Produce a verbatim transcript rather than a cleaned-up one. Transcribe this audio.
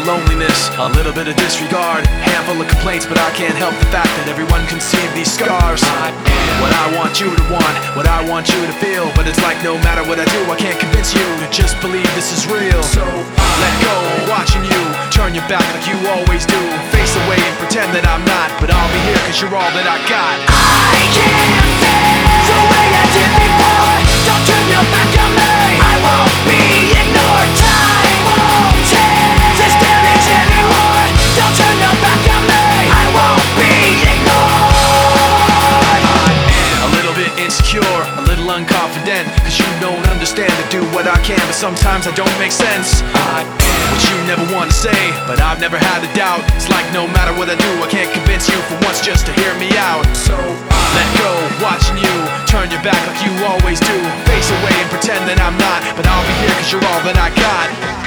loneliness, a little bit of disregard, handful of complaints, but I can't help the fact that everyone can see these scars. I am what I want you to want, what I want you to feel, but it's like no matter what I do, I can't convince you to just believe this is real. So let go, watching you turn your back like you always do, face away and pretend that I'm not, but I'll be here cause you're all that I got. I can't feel the way I did before. Don't turn your back on me, I won't be ignored. Time won't take this damage anymore. Don't turn your back on me, I won't be ignored. A little bit insecure, a little unconfident, cause you don't understand to do what I can, but sometimes I don't make sense. I am what you never want to say, but I've never had a doubt. It's like no matter what I do, I can't convince you for once just to hear me out. So let go, watching you turn your back like you always do, face away and pretend that I'm not, but I'll be here cause you're all that I got.